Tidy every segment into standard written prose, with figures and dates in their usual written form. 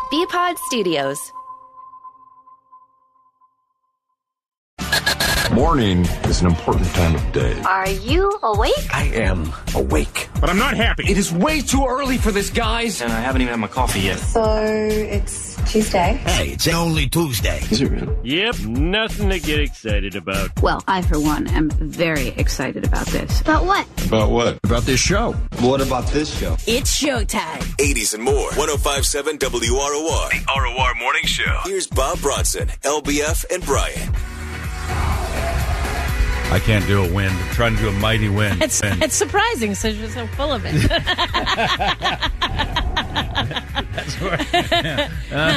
BPod Studios. Morning is an important time of day. Are you awake? I am awake. But I'm not happy. It is way too early for this, guys. And I haven't even had my coffee yet. So it's Tuesday. Hey, it's only Tuesday. Is it really? Yep, nothing to get excited about. Well, I, for one, am very excited about this. About what? About what? About this show. What about this show? It's showtime. 80s and more. 105.7 WROR. The ROR Morning Show. Here's Bob Bronson, LBF, and Brian. I can't do a wind. I'm trying to do a mighty wind. It's surprising since you're so full of it. That's right.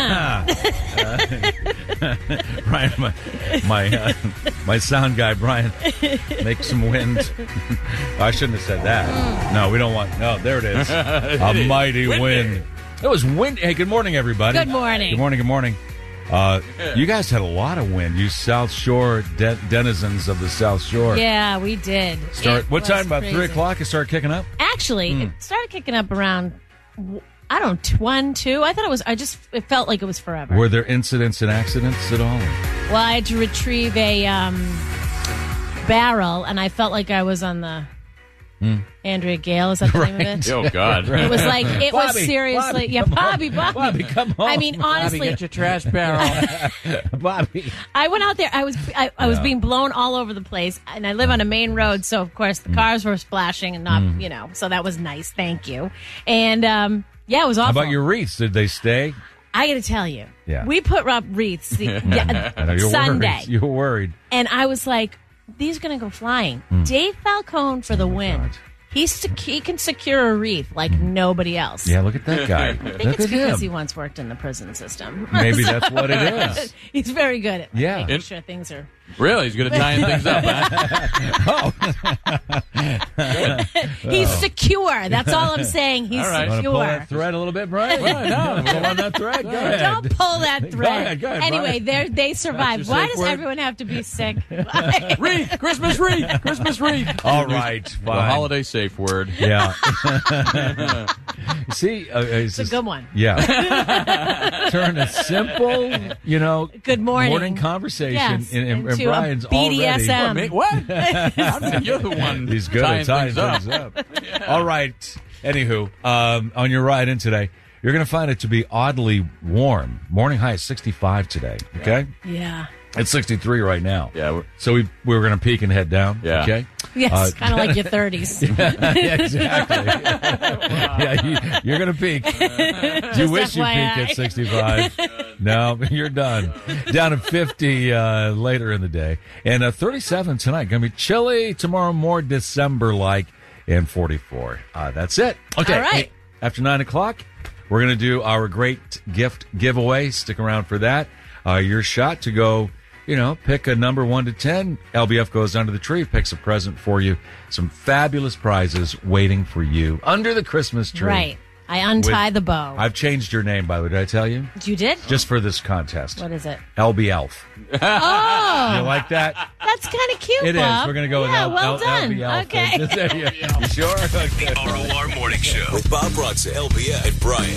Brian, my sound guy, Brian, make some wind. I shouldn't have said that. No, we don't want. No, there it is. A mighty wind. It was wind. Hey, good morning, everybody. Good morning. Good morning. Good morning. You guys had a lot of wind. You South Shore denizens of the South Shore. Yeah, we did. What time? About crazy. 3 o'clock. It started kicking up. Actually, it started kicking up around. I don't know, 1, 2. I thought it was. It felt like it was forever. Were there incidents and accidents at all? Well, I had to retrieve a barrel, and I felt like I was on the Andrea Gale. Is that the name of it? Oh, God. It was like it was Bobby, seriously. Bobby, Yeah, Bobby. Bobby, come home. I mean, honestly, Bobby, get your trash barrel. Bobby. I went out there. I was being blown all over the place, and I live on a main road, so of course the cars were splashing and not, so that was nice. Thank you. And yeah, it was awful. How about your wreaths? Did they stay? I got to tell you, Yeah. we put up wreaths I know, you're Sunday, worried. You were worried. and I was like, these are going to go flying. Dave Falcone for the win. God. He can secure a wreath like nobody else. Yeah, look at that guy. I think Look it's at because him. he once worked in the prison system. Maybe that's what it is. He's very good at making sure things are. Really? He's good at tying things up, huh? He's secure. That's all I'm saying. He's All right. Want to secure. pull that thread a little bit, Brian? No. Pull on that thread. Go ahead. Don't pull that thread. Go ahead, Anyway, Brian. they survived. That's your Why safe does word? everyone have to be sick? Wreath! Christmas wreath! Christmas wreath! All right, The fine. holiday safe word. Yeah. See, It's a good one. Yeah. Turn a simple, Good morning conversation Yes, in into Brian's a BDSM. What? You're the one. He's good at tying things things up. All right. Anywho, on your ride in today, you're going to find it to be oddly warm. Morning high is 65 today. Okay. Yeah. It's 63 right now. Yeah. So we were going to peak and head down. Yeah. Okay. Yes, kind of like your 30s. Yeah, exactly. Yeah, you're going to peak. You wish you FYI. peaked at 65. No, you're done. Down to 50 later in the day. And 37 tonight. Going to be chilly. Tomorrow more December-like. And 44. That's it. Okay. All right. Hey, after 9 o'clock, we're going to do our great gift giveaway. Stick around for that. Your shot to go, pick a number 1 to 10. LBF goes under the tree, picks a present for you. Some fabulous prizes waiting for you under the Christmas tree. Right. I untie the bow. I've changed your name, by the way. Did I tell you? You did? Just for this contest. What is it? LB Elf. Oh. You like that? That's kind of cute, It is. Bob. We're going to go with well done. LB Elf. Okay. You sure? Okay. The ROR Morning Show with Bob Bronson, LBF, and Brian.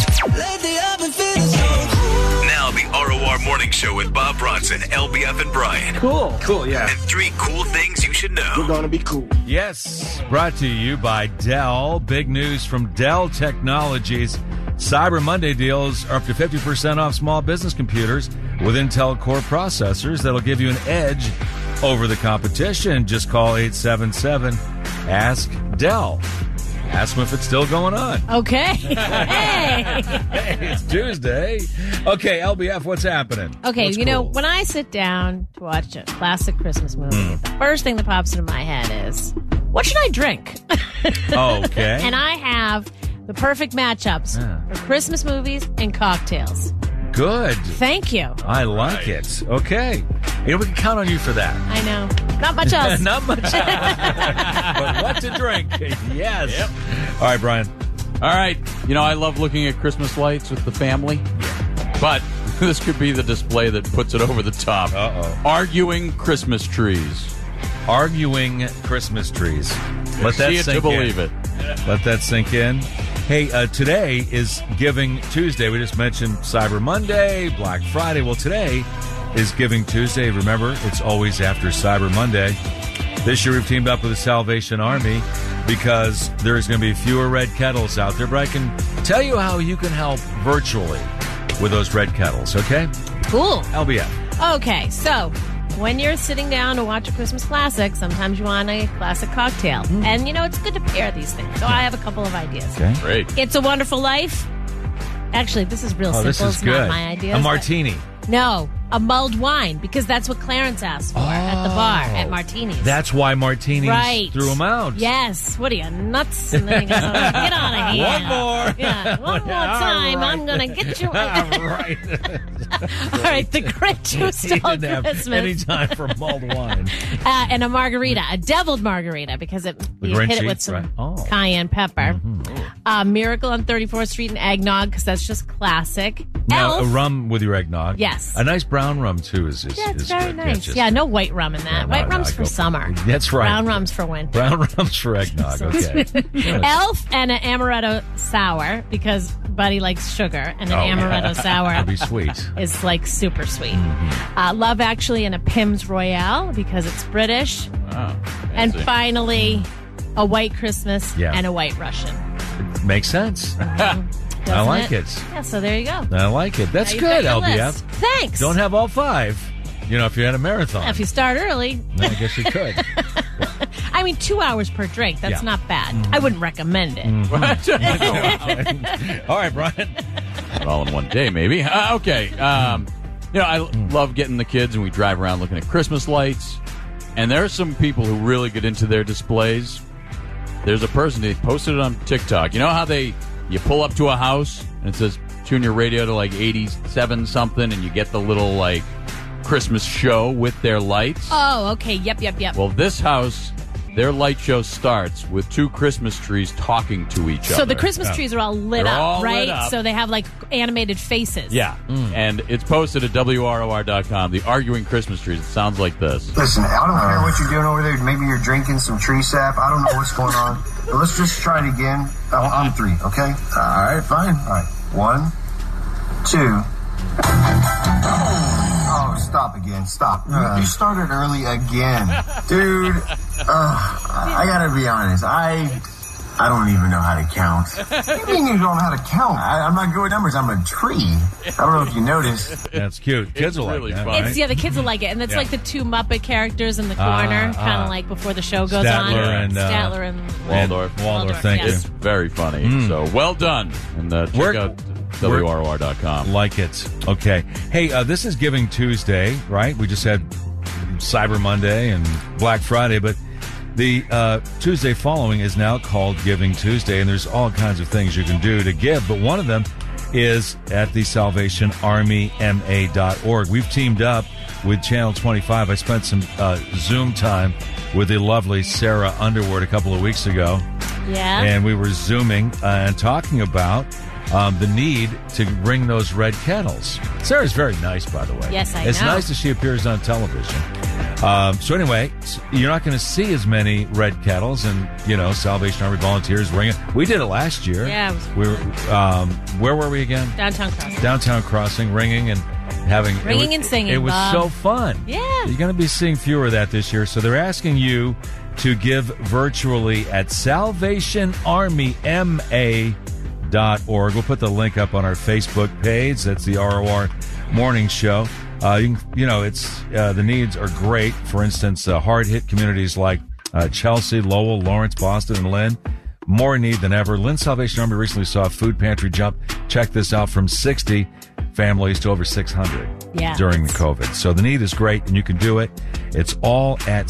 Now the ROR Morning Show with Bob Bronson, LBF, and Brian. Cool, yeah. And 3 cool things you should know. We're gonna be cool. Yes, brought to you by Dell. Big news from Dell Technologies. Cyber Monday deals are up to 50% off small business computers with Intel Core processors that'll give you an edge over the competition. Just call 877-ASK-DELL. Ask them if it's still going on. Okay. Hey. Hey, it's Tuesday. Okay, LBF, what's happening? Okay, What's cool? when I sit down to watch a classic Christmas movie, the first thing that pops into my head is, what should I drink? Okay. And I have the perfect matchups for Christmas movies and cocktails. Good. Thank you. I like it. Okay. We can count on you for that. I know. Not much else. Not much. But what to drink? Yes. Yep. All right, Brian. All right. I love looking at Christmas lights with the family, but this could be the display that puts it over the top. Uh-oh. Arguing Christmas trees. Arguing Christmas trees. Let that See it sink to believe in. it. Let that sink in. Hey, today is Giving Tuesday. We just mentioned Cyber Monday, Black Friday. Well, today is Giving Tuesday. Remember, it's always after Cyber Monday. This year we've teamed up with the Salvation Army because there's going to be fewer red kettles out there. But I can tell you how you can help virtually with those red kettles, okay? Cool. LBF. Okay, so when you're sitting down to watch a Christmas classic, sometimes you want a classic cocktail. And, it's good to pair these things. So I have a couple of ideas. Okay. Great. It's a Wonderful Life. Actually, this is real simple. This is it's good. not my idea. A martini. No, a mulled wine, because that's what Clarence asked for at the bar at Martini's. That's why Martinis Right. threw them out. Yes. What are you, nuts? And then he goes, get out of here. One more. Yeah, one more time. right. I'm going to get you. All right. All right, the Grinch who He stole didn't have Christmas. any time for mulled wine. And a margarita, a deviled margarita, because you Grinch hit it with eats, some right. Oh. cayenne pepper. Miracle on 34th Street and eggnog, because that's just classic. Now, Elf. a rum with your eggnog. Yes. A nice brown rum, too, is Yeah, it's is very good. nice. just- Yeah, no white rum in that. No, White no, rum's I for go- summer. That's right. Brown rum's for winter. Brown rum's for eggnog, okay. Yes. Elf and an amaretto sour, because Buddy likes sugar, and an amaretto sour That'd be sweet. is like super sweet. Love Actually and a Pimm's Royale, because it's British. Wow. And Fancy. finally, a White Christmas Yeah. and a White Russian. Makes sense. I Doesn't like it. Yeah, so there you go. I like it. That's Now you've good, got your LBF. list. Thanks. Don't have all 5. If you had a marathon. If you start early, I guess you could. 2 hours per drink. That's Yeah. not bad. I wouldn't recommend it. All right, Brian. Not all in one day, maybe. Okay. I love getting the kids, and we drive around looking at Christmas lights. And there are some people who really get into their displays. There's a person, they posted it on TikTok. You know how you pull up to a house, and it says, tune your radio to 87 something, and you get the little, Christmas show with their lights? Oh, okay. Yep. Well, this house, their light show starts with 2 Christmas trees talking to each other. So the Christmas trees are all lit They're up, all right? lit up. So they have animated faces. Yeah. And it's posted at WROR.com. The arguing Christmas trees. It sounds like this. Listen, I don't care what you're doing over there. Maybe you're drinking some tree sap. I don't know what's going on. But let's just try it again. On 3, okay? All right, fine. All right. 1, 2. Oh, stop again. Stop. You started early again. Dude, I gotta be honest. I don't even know how to count. What do you mean you don't know how to count? I'm not good with numbers. I'm a tree. I don't know if you noticed. That's cute. Kids will really like that, fun. right? The kids will like it. And it's Yeah. like the 2 Muppet characters in the corner, kind of like before the show goes on. Statler and, Statler and Waldorf. Waldorf, thank yes. you. Very funny. So well done. And check out WROR.com. Like it. Okay. Hey, this is Giving Tuesday, right? We just had Cyber Monday and Black Friday, but the Tuesday following is now called Giving Tuesday, and there's all kinds of things you can do to give, but one of them is at the SalvationArmyMA.org. We've teamed up with Channel 25. I spent some Zoom time with the lovely Sarah Underwood a couple of weeks ago. Yeah. And we were Zooming and talking about the need to ring those red kettles. Sarah's very nice, by the way. Yes, I It's know. nice that she appears on television. So anyway, you're not going to see as many red kettles and, Salvation Army volunteers ringing. We did it last year. Yeah, it was we were, where were we again? Downtown Crossing. Downtown Crossing, ringing and having... Ringing and singing, It was Bob. so fun. Yeah. You're going to be seeing fewer of that this year. So they're asking you to give virtually at SalvationArmyMA.org. We'll put the link up on our Facebook page. That's the ROR Morning Show. It's the needs are great. For instance, hard-hit communities like Chelsea, Lowell, Lawrence, Boston, and Lynn. More in need than ever. Lynn Salvation Army recently saw a food pantry jump. Check this out, from 60 families to over 600 during the COVID. So the need is great, and you can do it. It's all at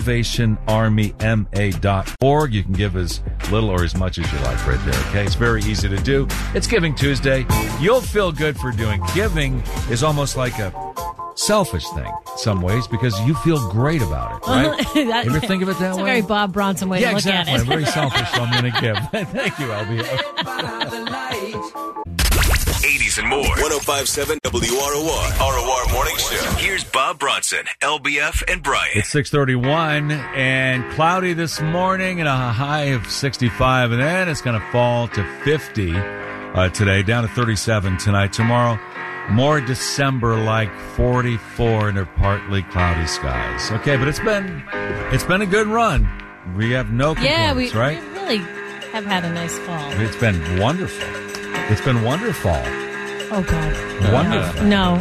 SalvationArmyMA.org. You can give as little or as much as you like right there, okay? It's very easy to do. It's Giving Tuesday. You'll feel good for doing. Giving is almost like a selfish thing in some ways because you feel great about it, right? You ever think of it that It's way? a very Bob Bronson way to look exactly. at it. I'm very selfish, so I'm going to give. Thank you, LB. 80s This and more. 105.7 WROR. ROR Morning Show. Here's Bob Bronson, LBF, and Brian. It's 6:31 and cloudy this morning and a high of 65, and then it's going to fall to 50 today, down to 37 tonight. Tomorrow, more December-like 44 and partly cloudy skies. Okay, but it's been a good run. We have no complaints, right? We really have had a nice fall. It's been wonderful. It's been wonderful. Oh, God. Wonderful. No.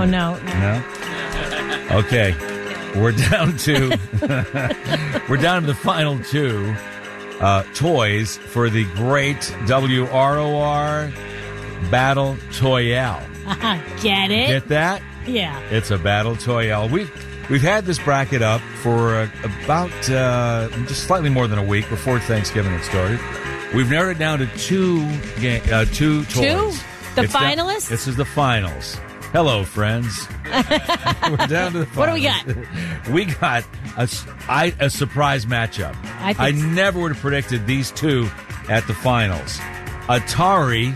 Okay, we're down to the final two toys for the great WROR Battle Toyale. Get it? Get that? Yeah. It's a Battle Toyale. We've had this bracket up for about just slightly more than a week before Thanksgiving had started. We've narrowed it down to two toys. Two? The finalists? This is the finals. Hello, friends. We're down to the finals. What do we got? We got a surprise matchup. I never would have predicted these two at the finals. Atari.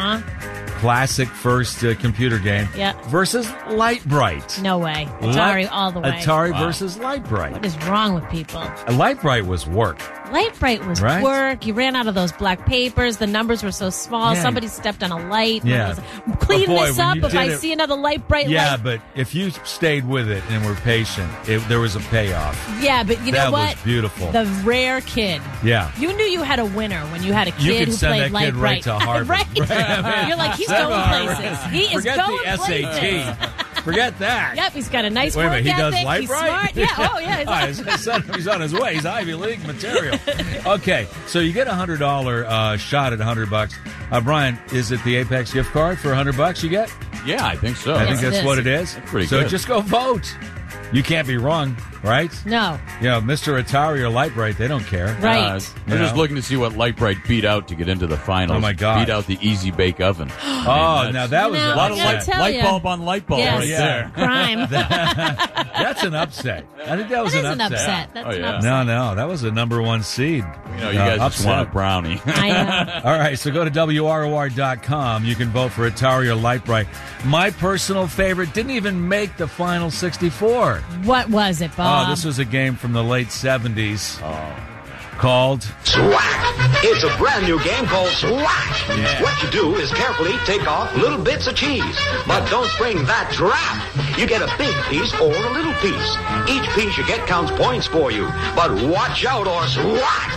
Classic first computer game versus Light Bright. No way. Atari all the way. Atari versus Light Bright. What is wrong with people? Light Bright was work. Light Bright was work. You ran out of those black papers. The numbers were so small. Somebody stepped on a light. Yeah. Clean this up if I see another Light Bright light. Yeah, but if you stayed with it and were patient, there was a payoff. Yeah, but you know what? That was beautiful. The rare kid. Yeah. You knew you had a winner when you had a kid who played Light Bright. Right to Harvard. Right. You're like, he's going places. He is Forget going the places. SAT. Forget that. Yep, he's got a nice Wait a work minute, he ethic. does Light He's Bright? smart. Yeah, oh yeah. He's on his way. He's Ivy League material. Okay, so you get a $100 shot at $100. Brian, is it the Apex gift card for $100 you get? Yeah, I think so. I think that's what it is. That's pretty good. So good. just go vote. You can't be wrong, right? No. You know, Mr. Atari or Light Bright, they don't care. Right. They're just looking to see what Light Bright beat out to get into the finals. Oh, my God. Beat out the Easy Bake Oven. Oh, now that was a lot of light bulb on light bulb right there. Crime. That's an upset. I think that was an upset. That's an upset. No, that was a number one seed. You know, you guys just want a brownie. I know. All right, so go to WROR.com. You can vote for Atari or Light Bright. My personal favorite didn't even make the final 64. What was it, Bob? Oh, this was a game from the late 70s called Swack. It's a brand new game called Swack. Yeah. What you do is carefully take off little bits of cheese, but don't spring that trap. You get a big piece or a little piece. Each piece you get counts points for you, but watch out or Swack.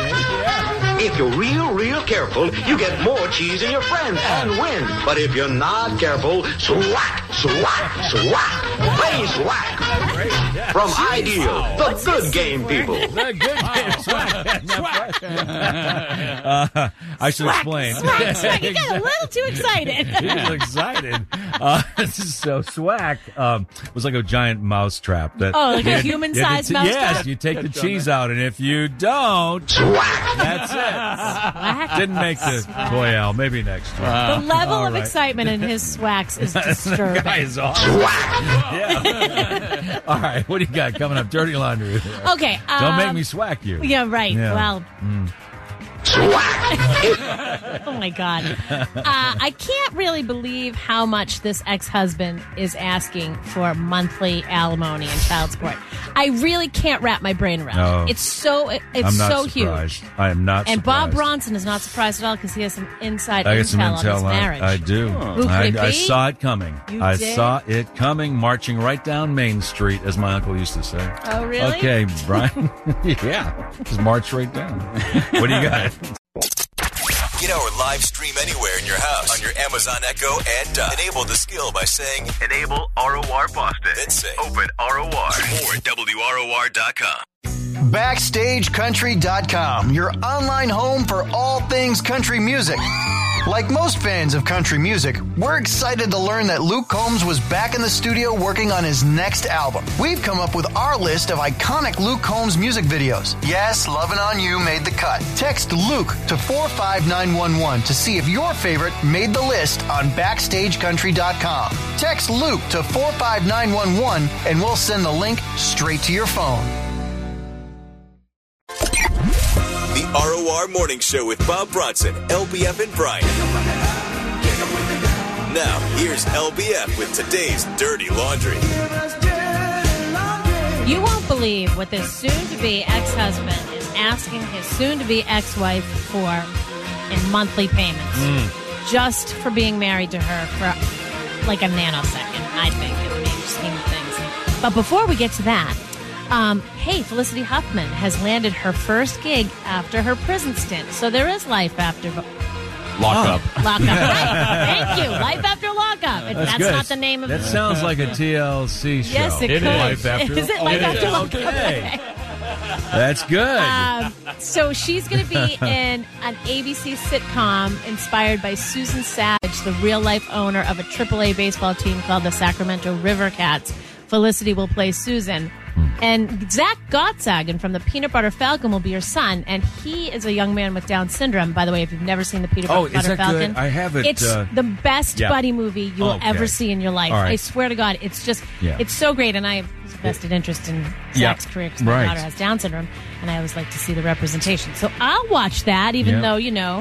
If you're real careful, you get more cheese than your friends and win. But if you're not careful, Swack, Swack, Swack. Play Swack. From Ideal, the good game people. The good game. I should explain. Swack. You got a little too excited. He was excited. So Swack was like a giant mouse trap. Like a human-sized mouse trap? Yes, you take the cheese out, and if you don't, Swack. That's it. Swack. Didn't make the Toyale. Maybe next year. The level of excitement in his swacks is disturbing. The guy is awesome. Yeah. All right, what do you got coming up? Dirty Laundry. Okay. Don't make me swack you. Yeah, right. Yeah. Well. Oh my God. I can't really believe how much this ex-husband is asking for monthly alimony and child support. I really can't wrap my brain around it. It's so surprised. huge. I am not and surprised. Bob Bronson is not surprised at all because he has some inside I got some intel on his intel on marriage. I do. Who could it be? I saw it coming. I saw it coming, marching right down Main Street, as my uncle used to say. Oh, really? Okay, Brian. Yeah, just march right down. What do you got? Get our live stream anywhere in your house on your Amazon Echo and enable the skill by saying Enable ROR Boston. Then say Open ROR. More at WROR.com. BackstageCountry.com, your online home for all things country music. Like most fans of country music, we're excited to learn that Luke Combs was back in the studio working on his next album. We've come up with our list of iconic Luke Combs music videos. Yes, Lovin' On You made the cut. Text Luke to 45911 to see if your favorite made the list on BackstageCountry.com. Text Luke to 45911 and we'll send the link straight to your phone. The ROR Morning Show with Bob Bronson, LBF, and Brian. Now, here's LBF with today's Dirty Laundry. You won't believe what this soon-to-be ex-husband is asking his soon-to-be ex-wife for in monthly payments. Just for being married to her for like a nanosecond, I think, in the major scheme of things. But before we get to that, hey, Felicity Huffman has landed her first gig after her prison stint. So there is life after... Lockup. Lockup. Right. Thank you. Life after lockup. That's good. not the name of That sounds like a TLC show. Yes, it could. Life after Is it Life After Lockup? Okay. That's good. So she's going to be in an ABC sitcom inspired by Susan Savage, the real-life owner of a AAA baseball team called the Sacramento River Cats. Felicity will play Susan. And Zach Gottsagen from the Peanut Butter Falcon will be her son, and he is a young man with Down syndrome. By the way, if you've never seen the Peanut Butter is that Falcon, good? I haven't. It's the best buddy movie you will ever see in your life. All right. I swear to God, it's just it's so great, and I have vested interest in Zach's career because my daughter has Down syndrome, and I always like to see the representation. So I'll watch that, even though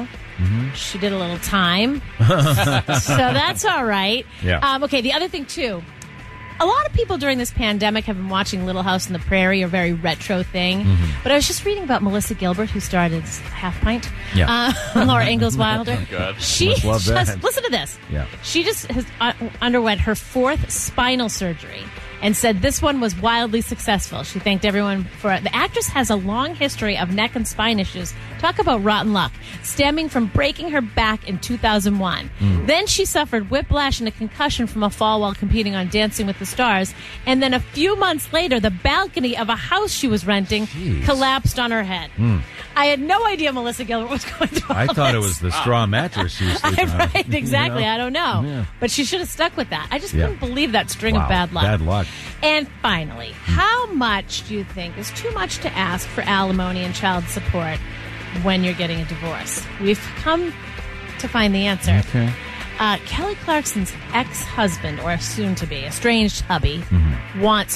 she did a little time, so that's all right. Okay, the other thing too. A lot of people during this pandemic have been watching Little House on the Prairie, a very retro thing. But I was just reading about Melissa Gilbert, who starred as Half Pint. Laura Ingalls Wilder. Oh, God. She Must love that. just, listen to this. Yeah. She just has underwent her 4th spinal surgery and said this one was wildly successful. She thanked everyone for it. The actress has a long history of neck and spine issues. Talk about rotten luck. Stemming from breaking her back in 2001. Then she suffered whiplash and a concussion from a fall while competing on Dancing with the Stars. And then a few months later, the balcony of a house she was renting collapsed on her head. I had no idea Melissa Gilbert was going through all I thought it this. was the straw mattress she was sleeping on. Right, exactly. I don't know. Yeah. But she should have stuck with that. I just couldn't believe that string of bad luck. Bad luck. And finally, how much do you think is too much to ask for alimony and child support when you're getting a divorce? We've come to find the answer. Okay. Kelly Clarkson's ex-husband, or soon-to-be, estranged hubby, wants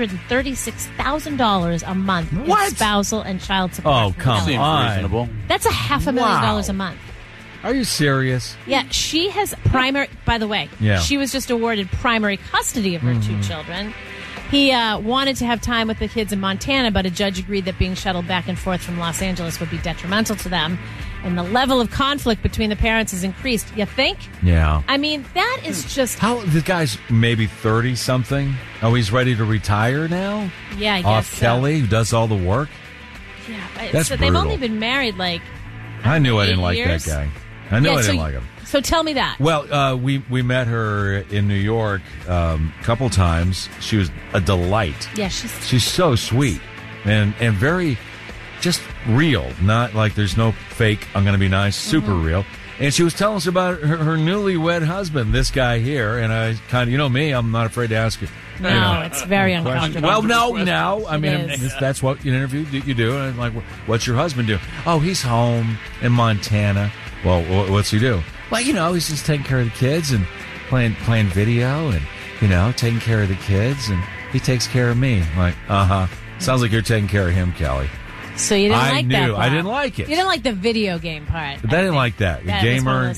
$436,000 a month in spousal and child support. Oh, come Seems on. reasonable. That's $500,000 a month. Are you serious? Yeah, she has primary... By the way, she was just awarded primary custody of her 2 children. He wanted to have time with the kids in Montana, but a judge agreed that being shuttled back and forth from Los Angeles would be detrimental to them. And the level of conflict between the parents has increased. You think? Yeah. I mean, that is just... How the guy's maybe 30-something? Oh, he's ready to retire now? Yeah, I guess Off Kelly, who does all the work? Yeah, That's they've brutal. only been married, like... I knew I 8 didn't like years? that guy. I knew I didn't like him. So tell me that. Well, we met her in New York a couple times. She was a delight. Yeah, she's so sweet and very just real. Not like there's no fake, I'm going to be nice, super real. And she was telling us about her newlywed husband, this guy here. And I kind of, me, I'm not afraid to ask you. No, it's very uncomfortable. Well, no. I mean, is. that's what an interview you do. And I'm like, what's your husband do? Oh, he's home in Montana. Well, what's he do? Well, he's just taking care of the kids and playing video and, taking care of the kids. And he takes care of me. I'm like, sounds like you're taking care of him, Kelly. So you didn't like that part. I didn't like it. You didn't like the video game part. But I didn't like that. The gamer,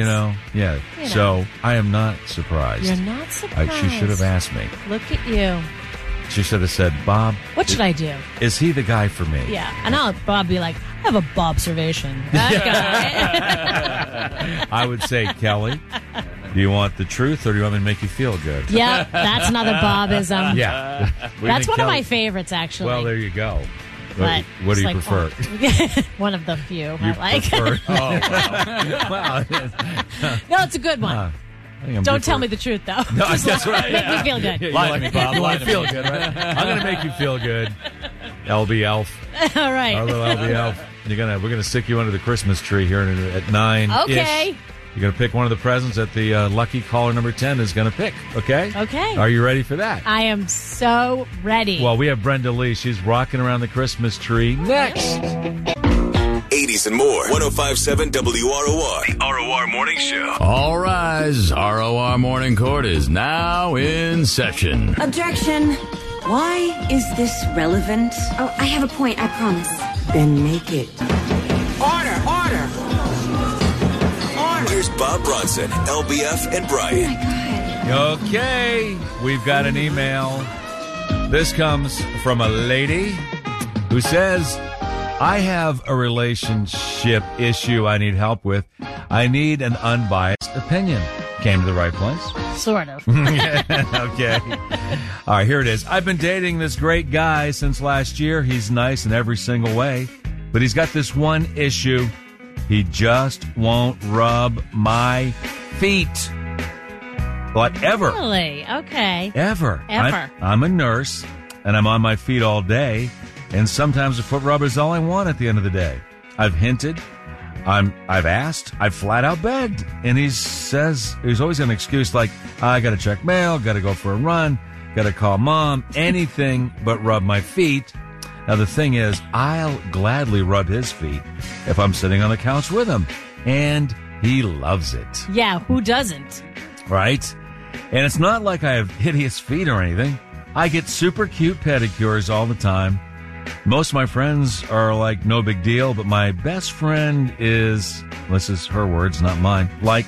So I am not surprised. You're not surprised. She should have asked me. Look at you. She should have said, Bob. What should I do? Is he the guy for me? Yeah. And I'll Bob be like, I have a Bobservation. That guy. I would say, Kelly, do you want the truth or do you want me to make you feel good? Yeah, that's another Bobism. Yeah. That's one of my favorives, actually. Well, there you go. But what do you like, prefer? One of the few You I like. prefer? Oh, wow. No, it's a good one. Don't tell me the truth, though. No, that's right. Make me feel good. Yeah, lie to me, Bob. You want to feel good, right? I'm going to make you feel good. LB Elf. All right. Our little LB Elf. We're gonna stick you under the Christmas tree here at 9. Okay. You're going to pick one of the presents that the lucky caller number 10 is going to pick, okay? Okay. Are you ready for that? I am so ready. Well, we have Brenda Lee. She's rocking around the Christmas tree next. 80s and more. 105.7 WROR. The ROR Morning Show. All rise. ROR Morning Court is now in session. Objection. Why is this relevant? Oh, I have a point, I promise. Then make it. Here's Here's Bob Bronson, LBF, and Brian. Okay, we've got an email. This comes from a lady who says, I have a relationship issue I need help with. I need an unbiased opinion. Came to the right place. Sort of. Okay. All right, here it is. I've been dating this great guy since last year. He's nice in every single way, but he's got this one issue. He just won't rub my feet. Whatever. Really? Okay. Ever. I'm a nurse, and I'm on my feet all day, and sometimes a foot rub is all I want at the end of the day. I've hinted, I've asked, I've flat out begged, and he says he's always got an excuse like, I got to check mail, got to go for a run, got to call mom, anything but rub my feet. Now, the thing is, I'll gladly rub his feet if I'm sitting on the couch with him, and he loves it. Yeah, who doesn't? Right? And it's not like I have hideous feet or anything. I get super cute pedicures all the time. Most of my friends are like, no big deal, but my best friend is, this is her words, not mine, like,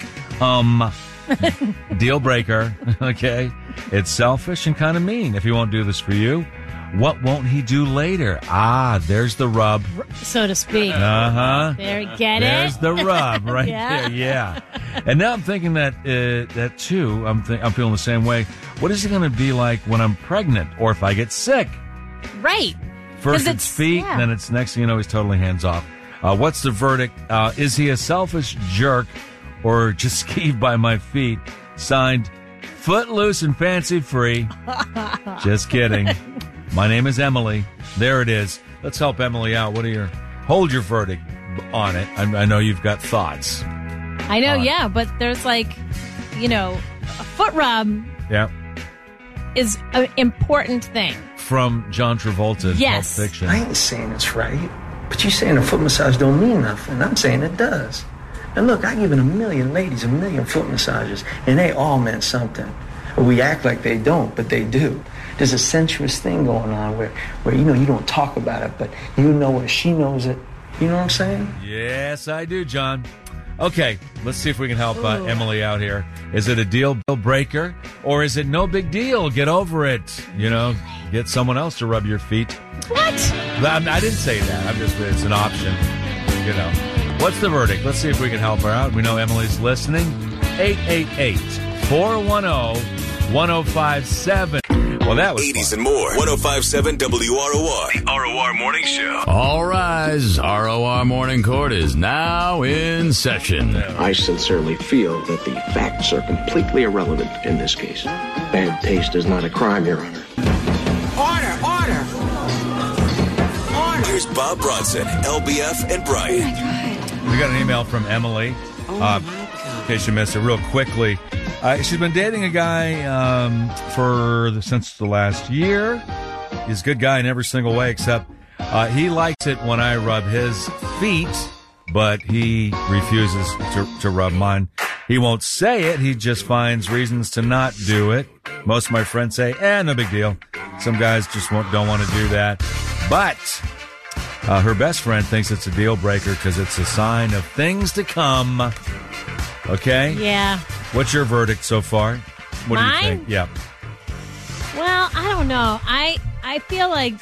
deal breaker, okay? It's selfish and kind of mean. If he won't do this for you, what won't he do later? Ah, there's the rub. So to speak. Uh-huh. There, get There's it? the rub right Yeah. there, yeah. And now I'm thinking that too, I'm feeling the same way. What is it going to be like when I'm pregnant or if I get sick? Right. First it's feet, yeah. then it's next thing you know, he's totally hands off. What's the verdict? Is he a selfish jerk or just skeeved by my feet? Signed, Footloose and Fancy Free. Just kidding. My name is Emily. There it is. Let's help Emily out. Hold your verdict on it. I know you've got thoughts. I know, yeah, but there's like, a foot rub is an important thing. From John Travolta in Pulp Fiction. I ain't saying it's right, but you saying a foot massage don't mean nothing. I'm saying it does. And look, I given 1 million ladies 1 million foot massages, and they all meant something. We act like they don't, but they do. There's a sensuous thing going on where you don't talk about it, but you know it, she knows it. You know what I'm saying? Yes, I do, John. Okay, let's see if we can help Emily out here. Is it a deal breaker, or is it no big deal? Get over it. Get someone else to rub your feet. What? I didn't say that. It's an option. What's the verdict? Let's see if we can help her out. We know Emily's listening. 888-410-1057. Well, that was 80s and more. 105.7 WROR. The ROR Morning Show. All rise. ROR Morning Court is now in session. I sincerely feel that the facts are completely irrelevant in this case. Bad taste is not a crime, Your Honor. Order. Here's Bob Bronson, LBF, and Brian. We got an email from Emily. In case you missed it, real quickly. She's been dating a guy since the last year. He's a good guy in every single way, except he likes it when I rub his feet, but he refuses to rub mine. He won't say it. He just finds reasons to not do it. Most of my friends say, no big deal. Some guys just don't want to do that. But her best friend thinks it's a deal breaker because it's a sign of things to come. Okay? Yeah. What's your verdict so far? What do you think? Yeah. Well, I don't know. I feel like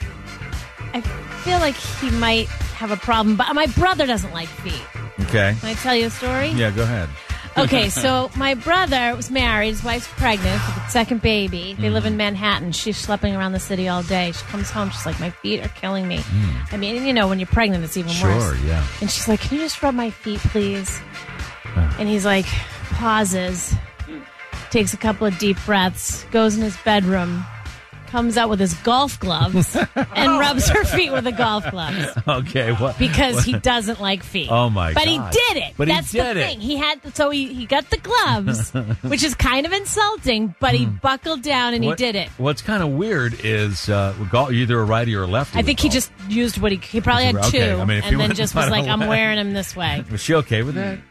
he might have a problem, but my brother doesn't like feet. Okay. Can I tell you a story? Yeah, go ahead. Okay, so my brother was married. His wife's pregnant with a second baby. They live in Manhattan. She's schlepping around the city all day. She comes home. She's like, my feet are killing me. I mean, when you're pregnant, it's even worse. Sure, yeah. And she's like, can you just rub my feet, please? And he's like, pauses, takes a couple of deep breaths, goes in his bedroom, comes out with his golf gloves, and rubs her feet with the golf gloves. Okay, what? Because he doesn't like feet. Oh my God! But he did it. But that's he did the thing. He got the gloves, which is kind of insulting. But he buckled down and he did it. What's kind of weird is either a righty or a lefty. I think he just used what he probably had two, okay. I mean, and then just was like, "I'm wearing him this way." Was she okay with that?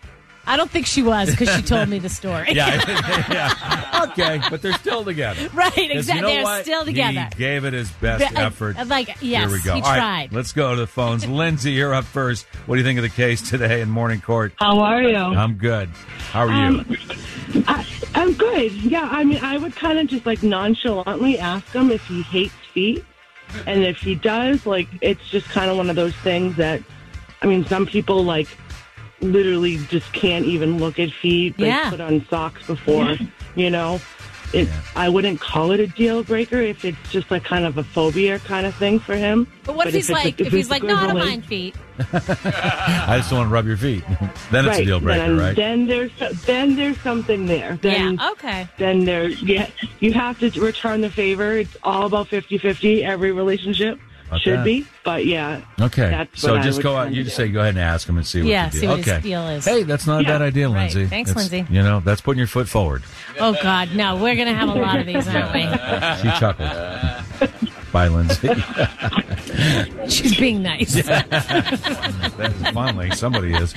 I don't think she was because she told me the story. Yeah. Okay, but they're still together. Right, 'Cause exactly. you know They're what? still together. He gave it his best effort. Like, yes, Here we go. he All right, tried. let's go to the phones. Lindsay, you're up first. What do you think of the case today in morning court? How are you? I'm good. How are you? I'm good. Yeah, I mean, I would kind of just like nonchalantly ask him if he hates feet. And if he does, like, it's just kind of one of those things that, I mean, some people, like, literally just can't even look at feet. They put on socks before, you know. I wouldn't call it a deal breaker if it's just like kind of a phobia kind of thing for him. But what if he's like, no, I don't mind feet? I just don't want to rub your feet. Then it's a deal breaker, right? Then there's something there. Then, okay. Then you have to return the favor. It's all about 50-50. Every relationship should be. But Okay. That's So what just I go would out. tend You to just do. say, go ahead and ask him and see what the deal. see what his deal is. Hey, that's not a bad idea, Right. Lindsay. Thanks, Lindsay. You know, that's putting your foot forward. Oh, God, no. We're going to have a lot of these, aren't we? She chuckled. Bye, Lindsay. She's being nice. That's finally somebody is.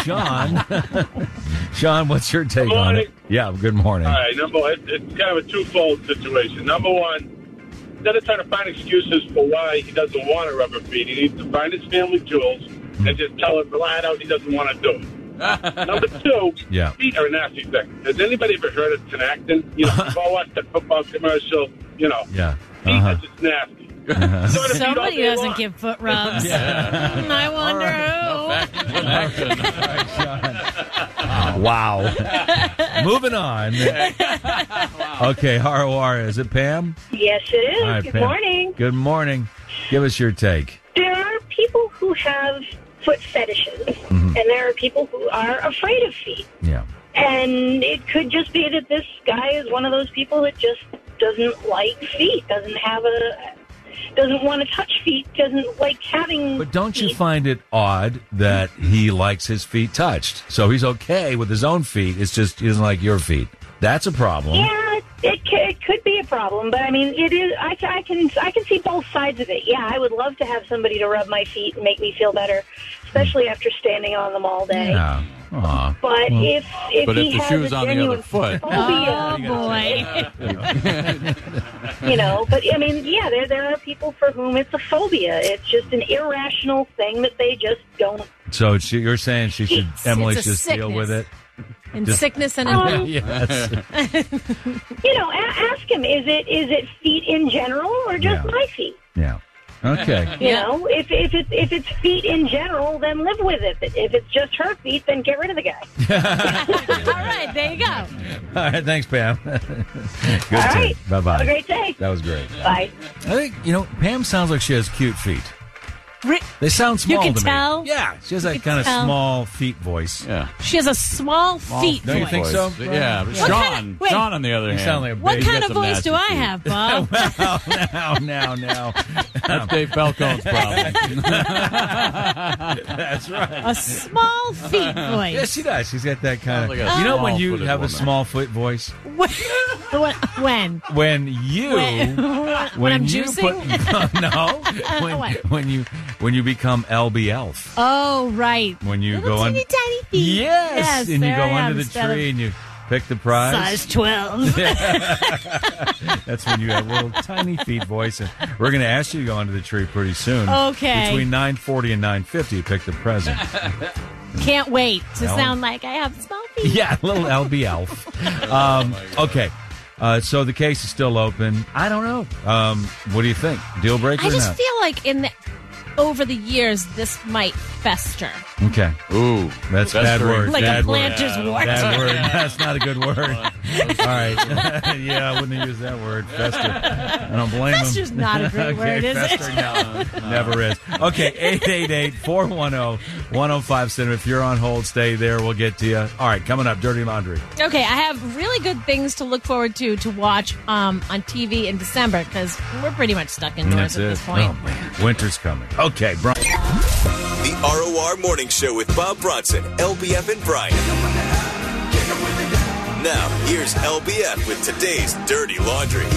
Sean, what's your take on it? Yeah, good morning. All right, number one, it's kind of a twofold situation. Number one, instead of trying to find excuses for why he doesn't want to rub her feet, he needs to find his family jewels and just tell her flat out he doesn't want to do it. Number two, feet are a nasty thing. Has anybody ever heard of Tenactin? You know, we've all watched the football commercial, you know. Yeah. Feet are just nasty. Somebody doesn't give foot rubs. I wonder who. Wow. Moving on. Okay, ROR, is it Pam? Yes, it is. All right, Good Pam. morning. Good morning. Give us your take. There are people who have foot fetishes, and there are people who are afraid of feet. Yeah. And it could just be that this guy is one of those people that just doesn't like feet, doesn't want to touch feet, doesn't like having But don't you feet. find it odd that he likes his feet touched? So he's okay with his own feet. It's just he doesn't like your feet. That's a problem. Yeah, it could be a problem, but I mean, it is. I can see both sides of it. Yeah, I would love to have somebody to rub my feet and make me feel better, especially after standing on them all day. Yeah. Aw. But if But he if the has shoe's a on the genuine other foot. phobia, you know. But I mean, yeah, there are people for whom it's a phobia. It's just an irrational thing that they just don't. So you're saying Emily it's a should deal with it? In Just- sickness and in Yes. You know, ask him. Is it feet in general or just my feet? Yeah. Okay. You know, if it's feet in general, then live with it. If it's just her feet, then get rid of the guy. All right, there you go. All right. Thanks, Pam. Good All right. Bye bye. Have a great day. That was great. Bye. I think Pam sounds like she has cute feet. They sound small You can to tell? me. Yeah, she has that You kind of can tell. small feet voice. Yeah. She has a small feet Don't you voice. think so? Yeah, but What Sean, kind of- wait. Sean on the other You hand. sound like a What baby. kind got of some voice do I nasty feet. have, Bob? Now. That's Dave Falcone's problem. That's right. A small feet voice. Yes, she does. She's got that kind of. Like a You know when you small-footed have a woman. small foot voice? When? When you When I'm you juicing? when you become LB Elf. Oh, right. When you Little go on teeny tiny feet. Yes, and you there go I am, under the instead tree of and you pick the prize. Size 12. That's when you have little tiny feet voice. And we're going to ask you to go under the tree pretty soon. Okay. Between 9:40 and 9:50, pick the present. Can't wait to No. sound like I have small feet. Yeah, little LB Elf. Okay. So the case is still open. I don't know. What do you think? Deal breaker I or just not? feel like over the years, this might fester. Okay. Ooh, that's a bad word. Like bad a planter's wart. Bad word. That's not a good word. All right. Yeah, I wouldn't have used that word. Fester. I don't blame him. Fester's not a great word, is it? Fester, no. Never is. Okay, 888-410-1057. If you're on hold, stay there. We'll get to you. All right, coming up, Dirty Laundry. Okay, I have really good things to look forward to watch on TV in December because we're pretty much stuck indoors at this point. Oh, man. Winter's coming. Okay, Brian. The ROR Morning Show with Bob Bronson, LBF, and Brian. Now, here's LBF with today's Dirty Laundry.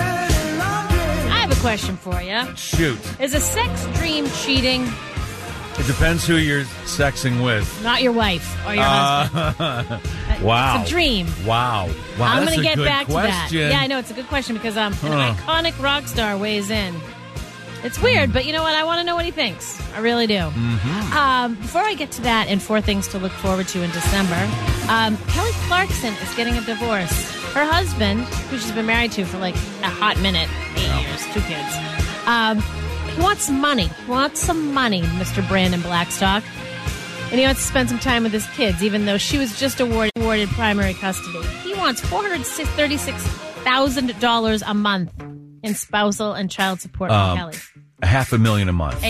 I have a question for you. Shoot. Is a sex dream cheating? It depends who you're sexing with. Not your wife or your husband. Wow. It's a dream. Wow. I'm going going to get back question. to that. Yeah, I know. It's a good question because an iconic rock star weighs in. It's weird, but you know what? I want to know what he thinks. I really do. Mm-hmm. Before I get to that and 4 things to look forward to in December, Kelly Clarkson is getting a divorce. Her husband, who she's been married to for like a hot minute, 8 years, 2 kids, he wants money. He wants some money, Mr. Brandon Blackstock. And he wants to spend some time with his kids, even though she was just awarded primary custody. He wants $436,000 a month in spousal and child support from Kelly. $500,000 a month.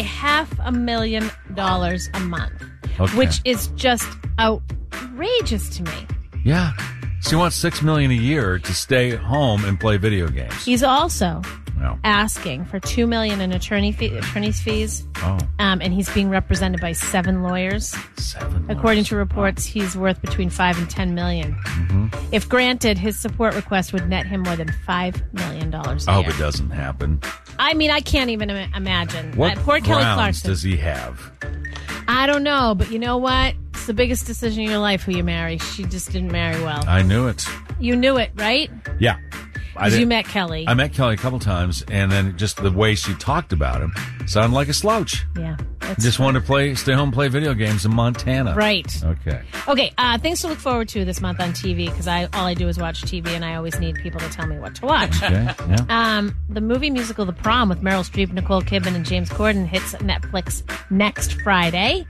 $500,000 a month, Okay. which is just outrageous to me. Yeah. She wants $6 million a year to stay home and play video games. He's also No. asking for $2 million in attorney's fees. Oh. And he's being represented by 7 lawyers. 7 According to reports, he's worth between $5 and $10 million. Mm-hmm. If granted, his support request would net him more than $5 million a I year. hope it doesn't happen. I mean, I can't even imagine. What Poor Kelly grounds Clarkson. does he have? I don't know, but you know what? It's the biggest decision in your life who you marry. She just didn't marry well. I knew it. You knew it, right? Yeah. Because you met Kelly. I met Kelly a couple times, and then just the way she talked about him sounded like a slouch. Yeah. Just wanted to stay home and play video games in Montana. Right. Okay. Okay, things to look forward to this month on TV, because all I do is watch TV, and I always need people to tell me what to watch. Okay. Yeah. The movie musical The Prom with Meryl Streep, Nicole Kidman, and James Corden hits Netflix next Friday.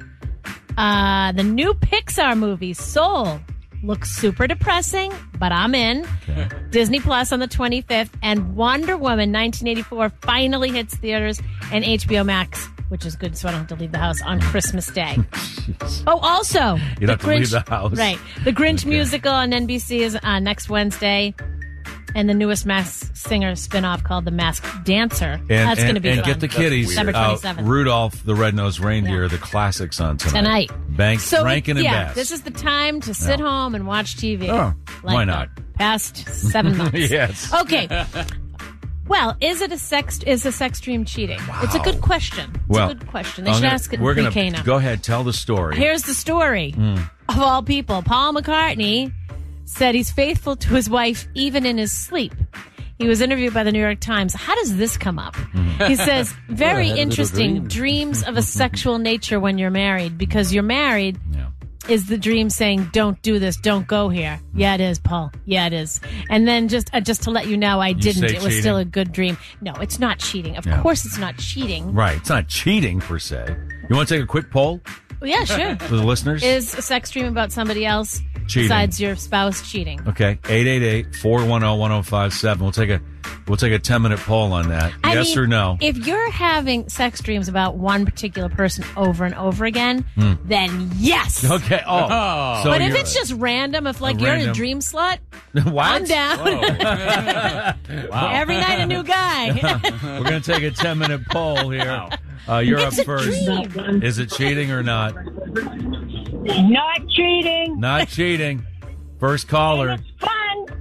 The new Pixar movie, Soul, looks super depressing, but I'm in. Okay. Disney Plus on the 25th, and Wonder Woman 1984 finally hits theaters and HBO Max, which is good so I don't have to leave the house on Christmas Day. Oh, also, You don't have to leave the house. Right. The Grinch musical on NBC is next Wednesday. And the newest Masked Singer spinoff called The Masked Dancer. That's going to be and fun. get the kiddies December 27th. Rudolph the Red-Nosed Reindeer, the classics on tonight. Rankin and Bass. This is the time to sit home and watch TV. Oh, like why not? the past 7 months. Yes. Okay. Well, is a sex dream cheating? Wow. It's a good question. It's a good question. They should ask it in pre-K. Go ahead, tell the story. Here's the story of all people. Paul McCartney said he's faithful to his wife even in his sleep. He was interviewed by the New York Times. How does this come up? He says, very interesting dreams of a sexual nature when you're married, because you're married is the dream saying, don't do this, don't go here. Yeah, it is, Paul. Yeah, it is. And then just to let you know, I didn't. It was cheating? still a good dream. No, it's not cheating. Of course it's not cheating. Right. It's not cheating, per se. You want to take a quick poll? Well, yeah, sure. For the listeners? Is a sex dream about somebody else Cheating. besides your spouse cheating? Okay, 888-410-1057. We'll take a 10-minute poll on that. Yes or no? If you're having sex dreams about one particular person over and over again, then yes. Okay. Oh. But if it's just random, if you're a dream slut, what? I'm down. Wow. Every night a new guy. We're going to take a 10-minute poll here. You're It's up a first. dream. Is it cheating or not? Not cheating. Not cheating. First caller. Fun.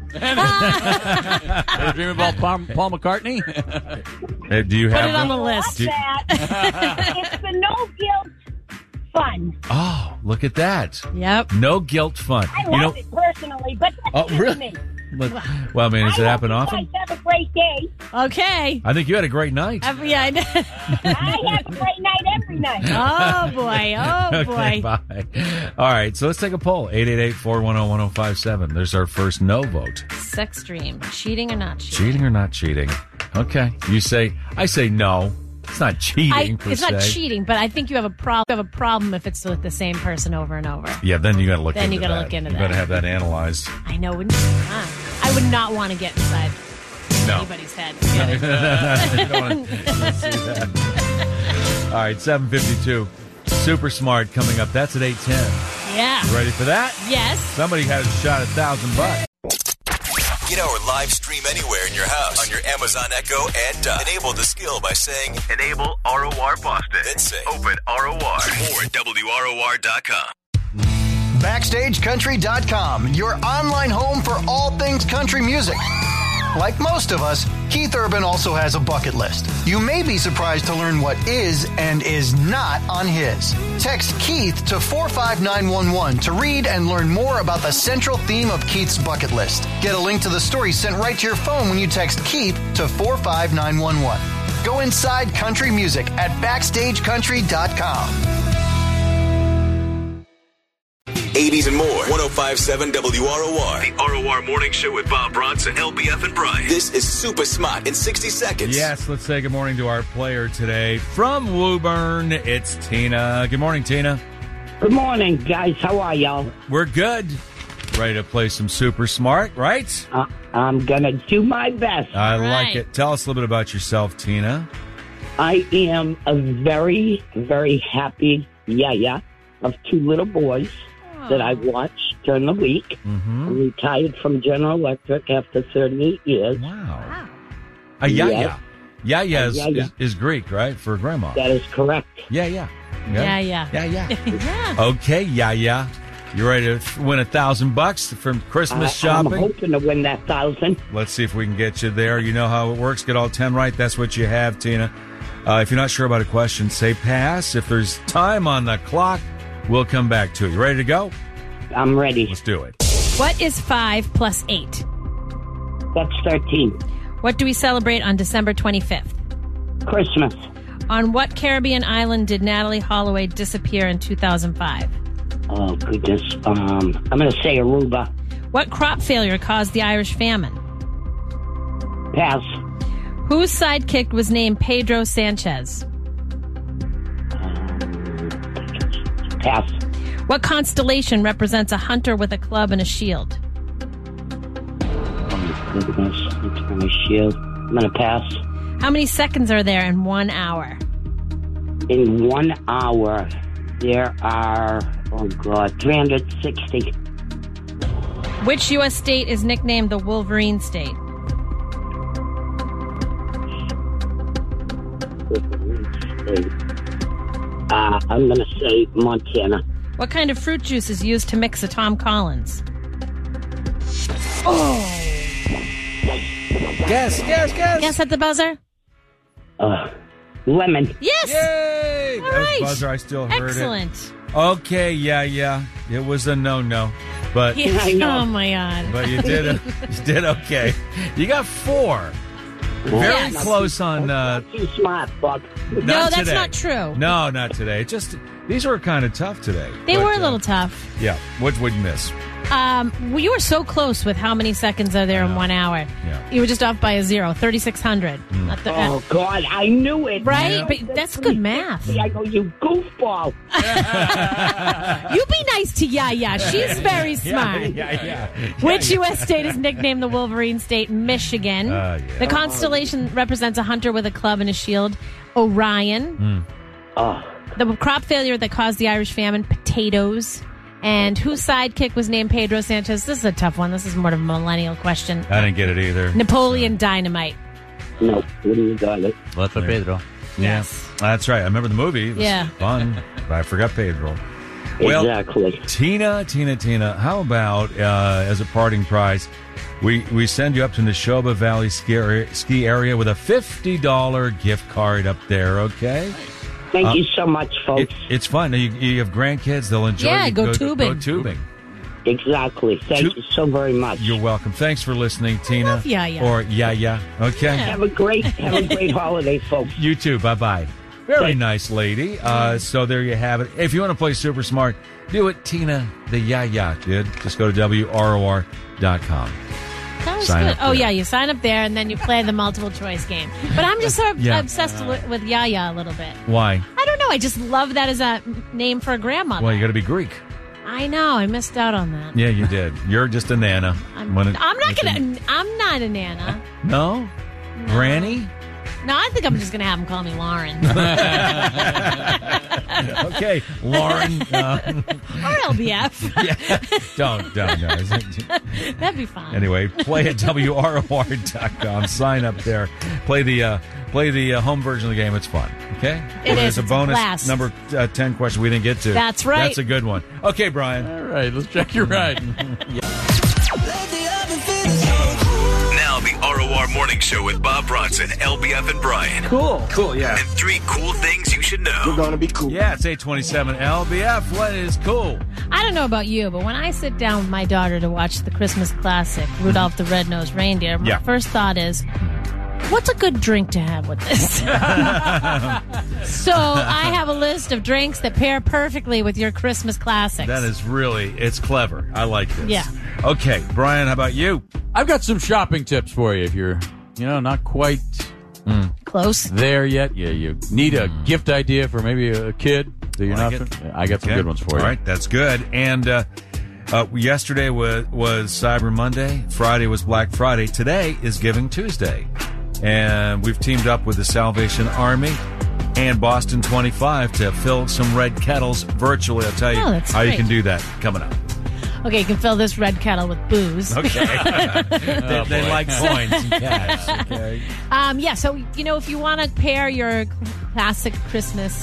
Ever dream about Paul McCartney? Do you have Put it on them? the list. It's the no guilt fun. Oh, look at that. Yep. No guilt fun. I love it personally, but that's just really? me. Well, I mean, does it happen You often? guys have a great day. Okay. I think you had a great night. Yeah, I know. I have a great night every night. Oh, boy. Oh, Okay, boy. bye. All right, so let's take a poll. 888-410-1057. There's our first no vote. Sex dream. Cheating or not cheating? Cheating or not cheating? Okay. I say no. It's not cheating, per It's se. not cheating, but I think you have a problem if it's with the same person over and over. Yeah, then you got to look Then into you gotta that. look into You that. got to have that analyzed. I know. Wouldn't you? I would not want to get inside anybody's head. You don't want to see that. All right, 7:52. Super Smart coming up. That's at 8:10. Yeah. You ready for that? Yes. Somebody has a shot at $1,000. Get our live stream anywhere in your house on your Amazon Echo and enable the skill by saying Enable ROR Boston. Then say Open ROR. More at WROR.com. BackstageCountry.com, your online home for all things country music. Like most of us, Keith Urban also has a bucket list. You may be surprised to learn what is and is not on his. Text Keith to 45911 to read and learn more about the central theme of Keith's bucket list. Get a link to the story sent right to your phone when you text Keith to 45911. Go inside country music at BackstageCountry.com. 80s and more. 105.7 WROR. The ROR Morning Show with Bob Bronson, LBF, and Brian. This is Super Smart in 60 seconds. Yes, let's say good morning to our player today. From Woburn, it's Tina. Good morning, Tina. Good morning, guys. How are y'all? We're good. Ready to play some Super Smart, right? I'm going to do my best. I like it. Tell us a little bit about yourself, Tina. I am a very, very happy yaya of two little boys that I watch during the week. Mm-hmm. I'm retired from General Electric after 38 years. Wow. A yaya. Yaya is Greek, right? For grandma. That is correct. Yeah. Yeah. Okay, yaya. You ready to win $1,000 from Christmas shopping? I'm hoping to win that 1,000. Let's see if we can get you there. You know how it works. Get all 10 right. That's what you have, Tina. If you're not sure about a question, say pass. If there's time on the clock, we'll come back to it. You ready to go? I'm ready. Let's do it. What is 5 plus 8? That's 13. What do we celebrate on December 25th? Christmas. On what Caribbean island did Natalie Holloway disappear in 2005? Oh, goodness. I'm going to say Aruba. What crop failure caused the Irish famine? Pass. Whose sidekick was named Pedro Sanchez? Pass. What constellation represents a hunter with a club and a shield? Oh, goodness. I'm going to pass. How many seconds are there in 1 hour? In 1 hour, there are, 360. Which U.S. state is nicknamed the Wolverine State? I'm going to say Montana. What kind of fruit juice is used to mix a Tom Collins? Oh! Guess. Guess at the buzzer? Lemon. Yes! Yay! All That was right. buzzer. I still heard Excellent. it. Okay, yeah. It was a no. But I know. Oh, my God. But you did okay. You got 4. Very Yeah. close on Too smart, Buck. No, that's today. not true. No, not today. Just these were kind of tough today. They But, were a little tough. Yeah. What would you miss? Well, you were so close with how many seconds are there in 1 hour. Yeah. You were just off by a 0, 3,600. Oh, God, I knew it. Right? Yeah. But that's good math. I go, you goofball. You be nice to Yaya. She's very smart. Yeah. Which U.S. state is nicknamed the Wolverine State? Michigan. Yeah. The constellation represents a hunter with a club and a shield. Orion. The crop failure that caused the Irish famine? Potatoes. And whose sidekick was named Pedro Sanchez? This is a tough one. This is more of a millennial question. I didn't get it either. Napoleon Dynamite. No, you got it. Left for Pedro. Yes. Yeah, that's right. I remember the movie. It was Yeah. fun, but I forgot Pedro. Well, Exactly. Tina, how about as a parting prize, we send you up to Neshoba Valley ski area with a $50 gift card up there, okay? Thank you so much, folks. It's fun. You have grandkids. They'll enjoy it. Yeah, You go Go tubing. tubing. Exactly. Thank you so very much. You're welcome. Thanks for listening, Tina. love Yaya. Or Yaya. Okay. Have a great holiday, folks. You too. Bye-bye. Very nice lady. So there you have it. If you want to play Super Smart, do it. Tina the Yaya did. Just go to WROR.com. Sounds Sign good. up Oh, there. yeah, you sign up there and then you play the multiple choice game. But I'm just sort of Yeah. obsessed with Yaya a little bit. Why? I don't know. I just love that as a name for a grandmother. Well, you got to be Greek. I know. I missed out on that. Yeah, you did. You're just a nana. I'm not a nana. No? Granny? No, I think I'm just going to have him call me Lauren. Okay, Lauren. Or LBF. Don't. That'd be fun. Anyway, play at WROR.com. Sign up there. Play the home version of the game. It's fun. Okay? It is. There's a It's a bonus blast. number 10 question we didn't get to. That's right. That's a good one. Okay, Brian. All right, let's check your ride. Now the ROR Morning Show with Bob Bronson, LBF, and Brian. Cool, yeah. And 3 cool things you should know. We're gonna be cool. Yeah, it's 8:27 LBF. What is cool? I don't know about you, but when I sit down with my daughter to watch the Christmas classic, Rudolph the Red-Nosed Reindeer, my first thought is, what's a good drink to have with this? So I have a list of drinks that pair perfectly with your Christmas classics. That is it's clever. I like this. Yeah. Okay, Brian, how about you? I've got some shopping tips for you if you're, not quite close there yet. Yeah, you need a gift idea for maybe a kid that you're not. I got some good ones for you. All right, that's good. And yesterday was Cyber Monday. Friday was Black Friday. Today is Giving Tuesday. And we've teamed up with the Salvation Army and Boston 25 to fill some red kettles virtually. I'll tell you how you can do that coming up. Okay, you can fill this red kettle with booze. Okay. they like coins and cash. Okay. So, if you want to pair your classic Christmas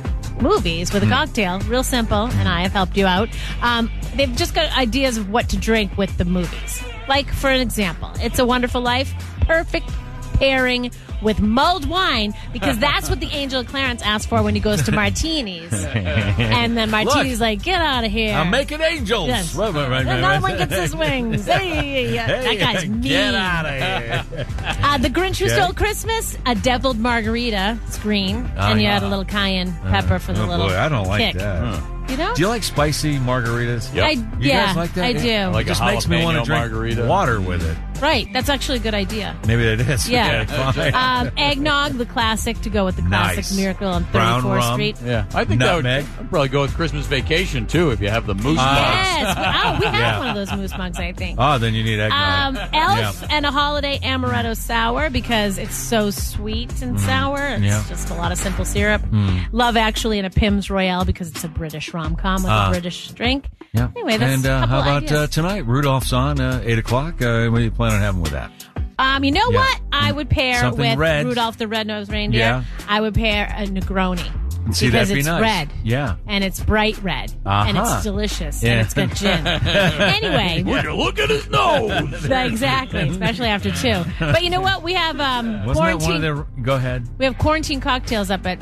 movies with a cocktail, real simple, and I have helped you out. They've just got ideas of what to drink with the movies. Like, for an example, It's a Wonderful Life, perfect pairing with mulled wine, because that's what the Angel of Clarence asks for when he goes to Martini's. And then Martini's like, get out of here. I'm making angels. Yes. Right. Another one gets his wings. Hey, that guy's mean. Get out of here. The Grinch Who Stole Christmas, a deviled margarita. It's green. And you add a little cayenne pepper for the little boy, I don't like kick. that. You know? Do you like spicy margaritas? Yep. You guys like that? I do. Like it just a makes me want to jalapeno drink margarita. Water with it. Right. That's actually a good idea. Maybe it is. Yeah. Okay, fine. Eggnog, the classic, to go with the classic Nice. Miracle on Brown 34th rum. Street. Yeah, I think Nutmeg. that would probably go with Christmas Vacation too if you have the moose mugs. Yes. We have one of those moose mugs, I think. Oh, then you need eggnog. Elf and a holiday amaretto sour, because it's so sweet and sour. It's just a lot of simple syrup. Love Actually and a Pimm's Royale, because it's a British rom-com with a British drink. Yeah. Anyway, that's and a couple how about ideas. tonight? Rudolph's on 8 o'clock. What do you plan on having with that? You know what? I would pair Something with red. Rudolph the Red-Nosed Reindeer. Yeah. I would pair a Negroni. See, because that'd be it's nice. red. Yeah. And it's bright red. And it's delicious. And it's got gin. Anyway. Would you look at his nose? Exactly. Especially after 2. But you know what? We have Wasn't quarantine. that one of the... Go ahead. We have quarantine cocktails up at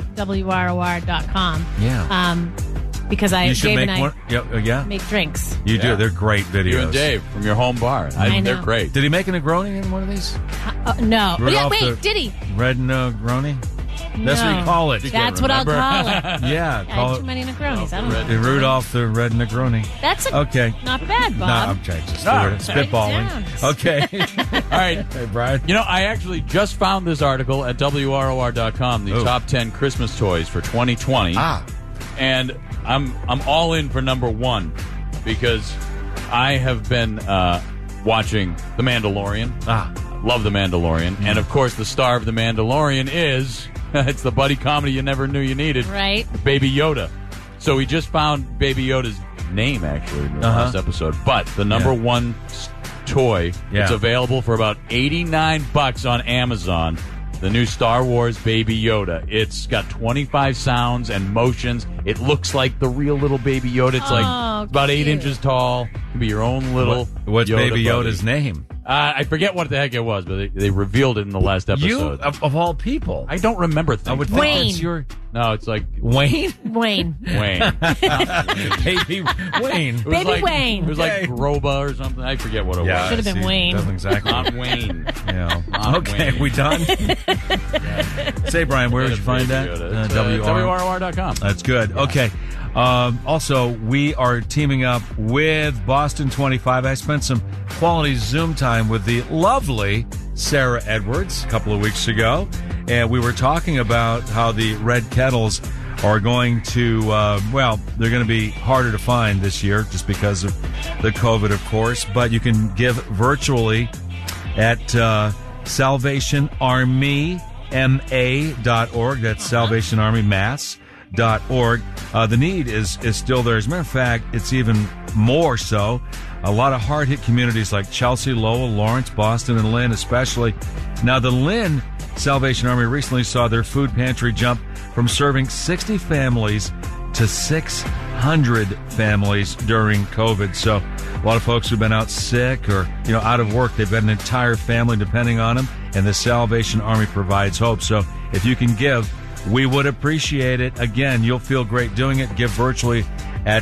WROR.com. Yeah. Because You should Dave make and I one. Yeah. make drinks. You do. They're great videos. You and Dave from your home bar. I know. They're great. Did he make a Negroni in one of these? No. Rudolph Did he? Red Negroni? That's what you call it. That's what I'll call it. Yeah. I Call had it too many Negronis. I don't know. Rudolph the Red Negroni. That's okay. Not bad, No, Bob. I'm trying to Down. spitballing. Okay. All right. Hey, Brian. I actually just found this article at WROR.com, the top 10 Christmas toys for 2020. And I'm all in for number 1 because I have been watching The Mandalorian. Love The Mandalorian. And, of course, the star of The Mandalorian is, it's the buddy comedy you never knew you needed. Right. Baby Yoda. So we just found Baby Yoda's name, actually, in the last episode. But the number 1 toy, it's available for about $89 on Amazon. The new Star Wars Baby Yoda. It's got 25 sounds and motions. It looks like the real little Baby Yoda. It's about 8 inches tall. It can be your own little What's Yoda Baby buddy. Yoda's name? I forget what the heck it was, but they revealed it in the last episode. You, of all people. I don't remember things. I would Wayne. think it's your... No, it's like... Wayne? Wayne. Wayne. Baby Wayne. It was Baby like, Wayne. It was like Groba or something. I forget what it was. Should have been Wayne. Doesn't exactly. Aunt Wayne. Yeah. Aunt Okay, Wayne. we done? Say, Brian, where did you find that? WROR.com. That's good. Okay. Also, we are teaming up with Boston 25. I spent some quality Zoom time with the lovely Sarah Edwards a couple of weeks ago, and we were talking about how the red kettles are going to, they're going to be harder to find this year just because of the COVID, of course, but you can give virtually at SalvationArmyMA.org. That's Salvation Army Mass.org. The need is still there. As a matter of fact, it's even more so. A lot of hard-hit communities like Chelsea, Lowell, Lawrence, Boston, and Lynn especially. Now, the Lynn Salvation Army recently saw their food pantry jump from serving 60 families to 600 families during COVID. So A lot of folks who've been out sick or, out of work. They've got an entire family depending on them, and the Salvation Army provides hope. So if you can give, we would appreciate it. Again, you'll feel great doing it. Give virtually at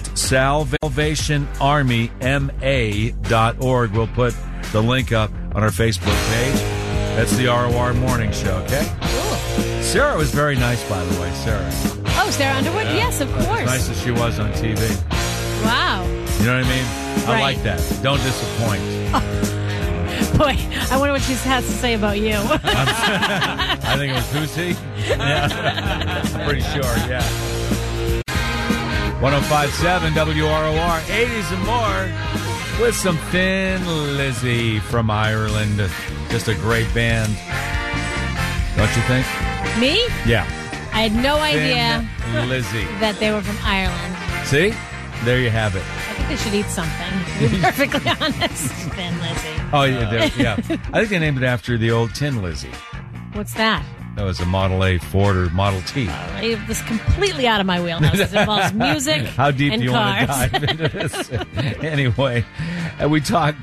salvationarmyma.org. We'll put the link up on our Facebook page. That's the ROR Morning Show, okay? Cool. Sarah was very nice, by the way, Sarah. Oh, Sarah Underwood? Yes, of course. As nice as she was on TV. Wow. You know what I mean? I Right. like that. Don't disappoint. Boy, I wonder what she has to say about you. I think it was Hoosie. Yeah. I'm pretty sure, yeah. 105.7 WROR, 80s and more, with some Thin Lizzy from Ireland. Just a great band. Don't you think? Me? Yeah. I had no idea Thin Lizzy. that they were from Ireland. See? There you have it. I think they should eat something, to be perfectly honest. Thin Lizzy. Oh, yeah. Yeah. I think they named it after the old Tin Lizzy. What's that? That was a Model A Ford or Model T. This is completely out of my wheelhouse. It involves music How deep and do you cars. want to dive into this? Anyway, we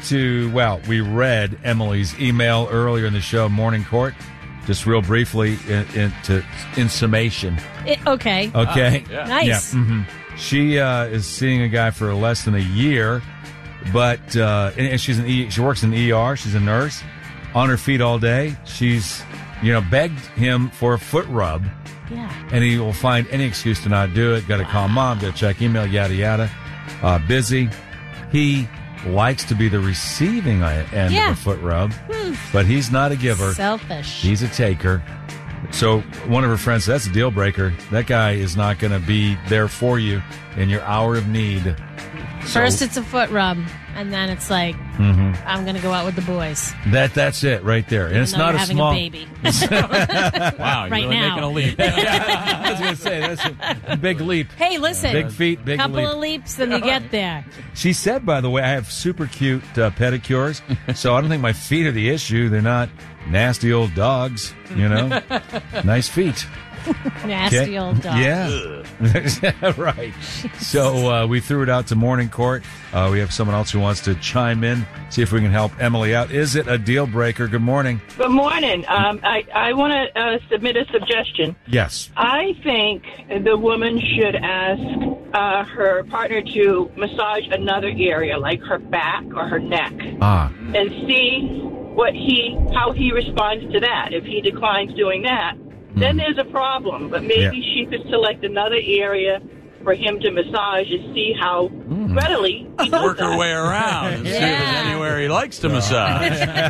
read Emily's email earlier in the show, Morning Court. Just real briefly in summation. Okay. Okay. Yeah. Nice. Yeah. Mm-hmm. She is seeing a guy for less than a year, but and she works in the ER. She's a nurse, on her feet all day. She's begged him for a foot rub. Yeah. And he will find any excuse to not do it. Got to call mom, got to check email, yada, yada. Busy. He likes to be the receiving end of a foot rub, but he's not a giver. Selfish. He's a taker. So one of her friends said, that's a deal breaker. That guy is not going to be there for you in your hour of need. First it's a foot rub, and then it's like, I'm going to go out with the boys. That's it right there. And it's not a having small... a baby. Wow, you're Right really now. making a leap. I was going to say, that's a big leap. Hey, listen. Big feet, big couple leap. of leaps, and you get there. She said, by the way, I have super cute pedicures, so I don't think my feet are the issue. They're not nasty old dogs, Nice feet. Nasty Okay. old dog. Yeah. Right. So we threw it out to Morning Court. We have someone else who wants to chime in, see if we can help Emily out. Is it a deal breaker? Good morning. Good morning. I want to submit a suggestion. Yes. I think the woman should ask her partner to massage another area, like her back or her neck, and see how he responds to that. If he declines doing that, then there's a problem. But maybe she could select another area for him to massage and see how readily he does Work that. her way around and see if there's anywhere he likes to massage.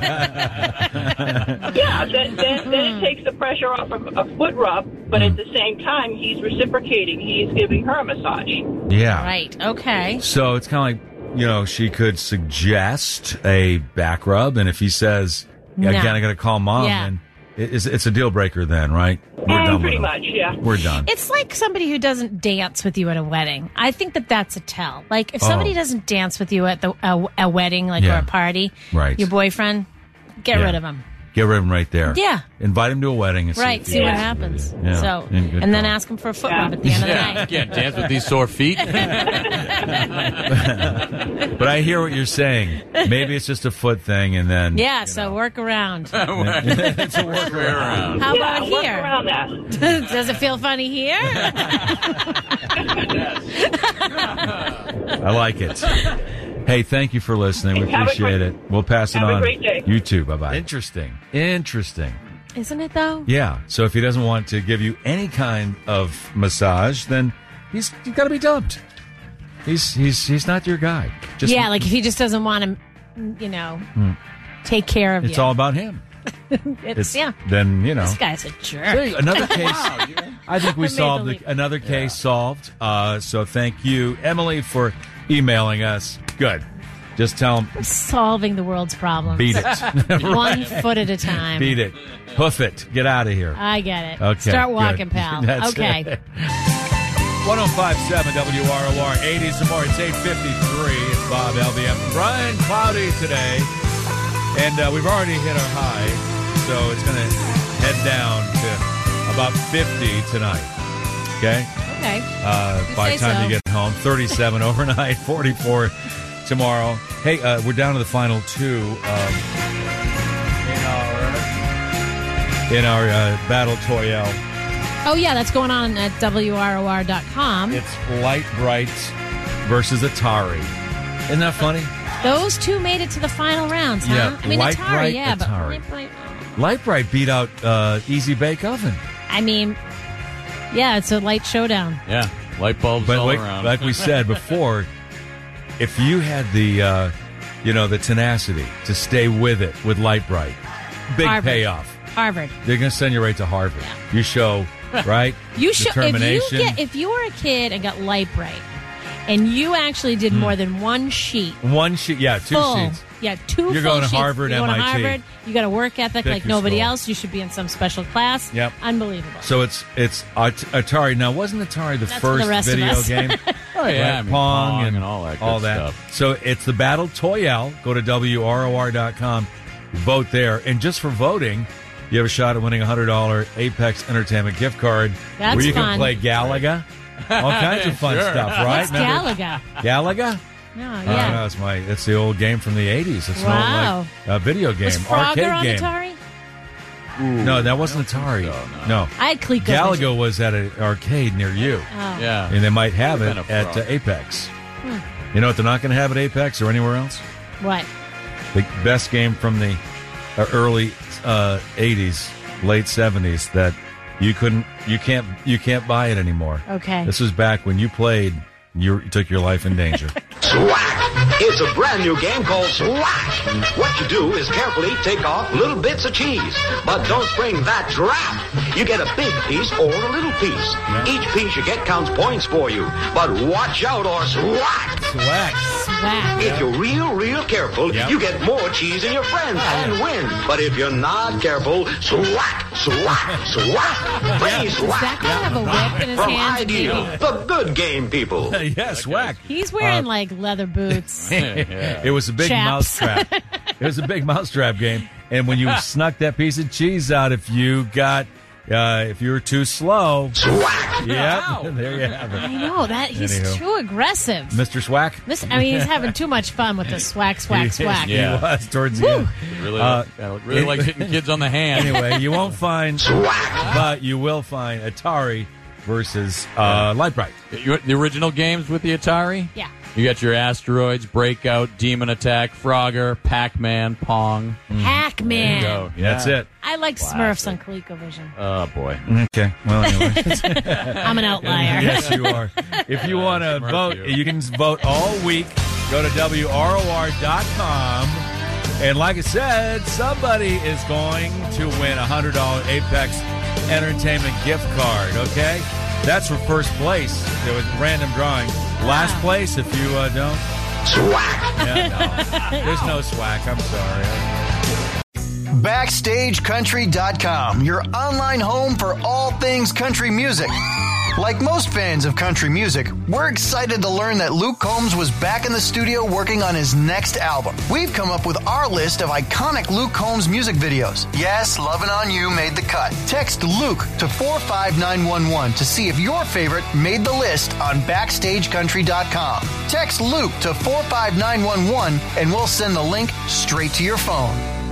Yeah, then it takes the pressure off of a foot rub, but at the same time, he's reciprocating. He's giving her a massage. Yeah. Right. Okay. So it's kind of like, she could suggest a back rub, and if he says, again, I got to call mom, and it's a deal breaker then, right? We're done Pretty with much, yeah. We're done. It's like somebody who doesn't dance with you at a wedding. I think that's a tell. Like, if somebody doesn't dance with you at a wedding, or a party, right. your boyfriend, get rid of him. Get rid of him right there. Yeah. Invite him to a wedding. And Right, see what happens. Yeah. So, And good and then call. ask him for a foot rub at the end of the night. Can't dance with these sore feet. But I hear what you're saying. Maybe it's just a foot thing, and then Yeah, so work around. it's a work around. How about work here? around that. Does it feel funny here? I like it. Hey, thank you for listening. We Have a appreciate great- it. We'll pass it have a on. great day. You too. Bye-bye. Interesting. Isn't it, though? Yeah. So if he doesn't want to give you any kind of massage, then he's got to be dumped. He's not your guy. Yeah, like if he just doesn't want to, take care of you. It's all about him. Then, This guy's a jerk. See, another case. I think we Made the solved leap. another case solved. So thank you, Emily, for emailing us. Good. Just tell him. We're solving the world's problems. Beat it. One foot at a time. Beat it. Hoof it. Get out of here. I get it. Okay, Start walking, good. pal. That's Okay. it. 105.7 WROR, 80s and more. It's 8:53. It's Bob, LBF, Brian Cloudy today. And we've already hit our high, so it's going to head down to about 50 tonight. Okay? Okay. By say the time so. you get home, 37 overnight, 44 tomorrow. Hey, we're down to the final two in our Battle Toyale. Oh, yeah, that's going on at WROR.com. It's Light Bright versus Atari. Isn't that funny? Those two made it to the final rounds, huh? Yeah, I mean, Light Atari, Bright, yeah, Atari. but Light Bright beat out Easy Bake Oven. I mean, yeah, it's a light showdown. Yeah, light bulbs all around. Like we said before, if you had the, the tenacity to stay with it with Light Bright, big Harvard. payoff. Harvard. They're going to send you right to Harvard. Yeah. You show, right? Determination. If you were a kid and got Light Bright, and you actually did more than one sheet. One sheet, yeah, two sheets. Yeah, two You're full going to sheets. Harvard, You're going MIT. to Harvard. You got a work ethic Pick like your nobody school. else. You should be in some special class. Yep. Unbelievable. So it's Atari. Now, wasn't Atari the That's for first the rest of video us. game? Oh, yeah, Right? I mean, Pong and all that good stuff. So it's the Battle Toyale. Go to WROR.com. Vote there. And just for voting, you have a shot at winning a $100 Apex Entertainment gift card That's where you fun. can play Galaga. All kinds of fun Sure. stuff, right? What's Galaga? Galaga? No, No, it's the old game from the 80s. It's Wow. an old video game, Was Frogger arcade on game. Atari? No, that wasn't Atari. No. I had ColecoVision. Galaga was at an arcade near you. Oh. Yeah. And they might have Could've it been a at frog. Apex. Hmm. You know what they're not going to have at Apex or anywhere else? What? The best game from the early 80s, late 70s that you can't buy it anymore. Okay. This was back when you played, you took your life in danger. Swack! It's a brand new game called Swack. What you do is carefully take off little bits of cheese, but don't spring that drap. You get a big piece or a little piece. Each piece you get counts points for you, but watch out or swack! Swack. Swack. If you're real careful, you get more cheese than your friends and win. But if you're not careful, swack, swack, swack, please Does that swack. guy have a whip in his From hands? Ideal, the good game people. Yes, Swack. He's wearing like leather boots. It was a big Chaps. mousetrap. It was a big mousetrap game. And when you snuck that piece of cheese out, if you were too slow, Swack. Yep, there you have I it. know that he's Anywho. too aggressive. Mr. Swack? He's having too much fun with the swack. He was towards the end. Really like hitting kids on the hand. Anyway, you won't find Swack, but you will find Atari versus Light Bright. The original games with the Atari? Yeah. You got your Asteroids, Breakout, Demon Attack, Frogger, Pac-Man, Pong. Pac-Man. There you go. That's it. I like Smurfs on ColecoVision. Oh, boy. Okay. Well, anyway. I'm an outlier. Yes, you are. If you want to vote, you can vote all week. Go to WROR.com. And like I said, somebody is going to win a $100 Apex Entertainment gift card, okay? That's for first place. There was random drawing. Last place, if you don't. Swack! Yeah, no. There's no swack. I'm sorry. BackstageCountry.com, your online home for all things country music. Like most fans of country music, we're excited to learn that Luke Combs was back in the studio working on his next album. We've come up with our list of iconic Luke Combs music videos. Yes, Lovin' On You made the cut. Text Luke to 45911 to see if your favorite made the list on BackstageCountry.com. Text Luke to 45911 and we'll send the link straight to your phone.